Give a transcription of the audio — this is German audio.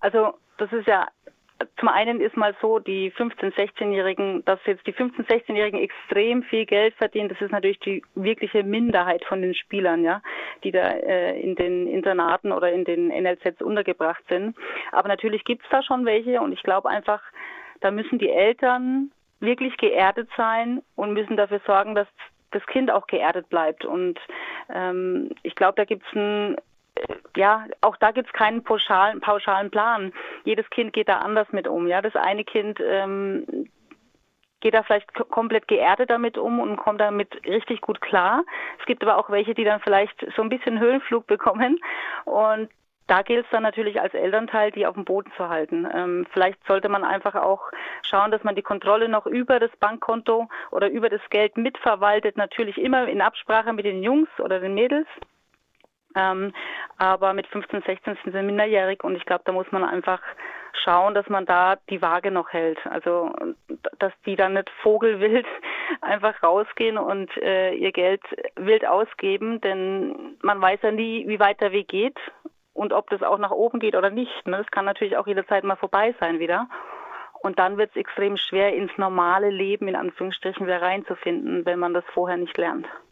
Also das ist ja, zum einen ist mal so, die 15-, 16-Jährigen, dass jetzt die 15-, 16-Jährigen extrem viel Geld verdienen, das ist natürlich die wirkliche Minderheit von den Spielern, ja, die da in den Internaten oder in den NLZs untergebracht sind. Aber natürlich gibt's da schon welche und ich glaube einfach, da müssen die Eltern wirklich geerdet sein und müssen dafür sorgen, dass das Kind auch geerdet bleibt. Und ich glaube, da gibt's auch da gibt's keinen pauschalen Plan. Jedes Kind geht da anders mit um. Ja, das eine Kind geht da vielleicht komplett geerdet damit um und kommt damit richtig gut klar. Es gibt aber auch welche, die dann vielleicht so ein bisschen Höhenflug bekommen und da gilt es dann natürlich als Elternteil, die auf dem Boden zu halten. Vielleicht sollte man einfach auch schauen, dass man die Kontrolle noch über das Bankkonto oder über das Geld mitverwaltet, natürlich immer in Absprache mit den Jungs oder den Mädels. Aber mit 15, 16 sind sie minderjährig und ich glaube, da muss man einfach schauen, dass man da die Waage noch hält. Also, dass die dann nicht vogelwild einfach rausgehen und ihr Geld wild ausgeben, denn man weiß ja nie, wie weit der Weg geht und ob das auch nach oben geht oder nicht. Ne? Das kann natürlich auch jederzeit mal vorbei sein wieder. Und dann wird es extrem schwer, ins normale Leben, in Anführungsstrichen, wieder reinzufinden, wenn man das vorher nicht lernt.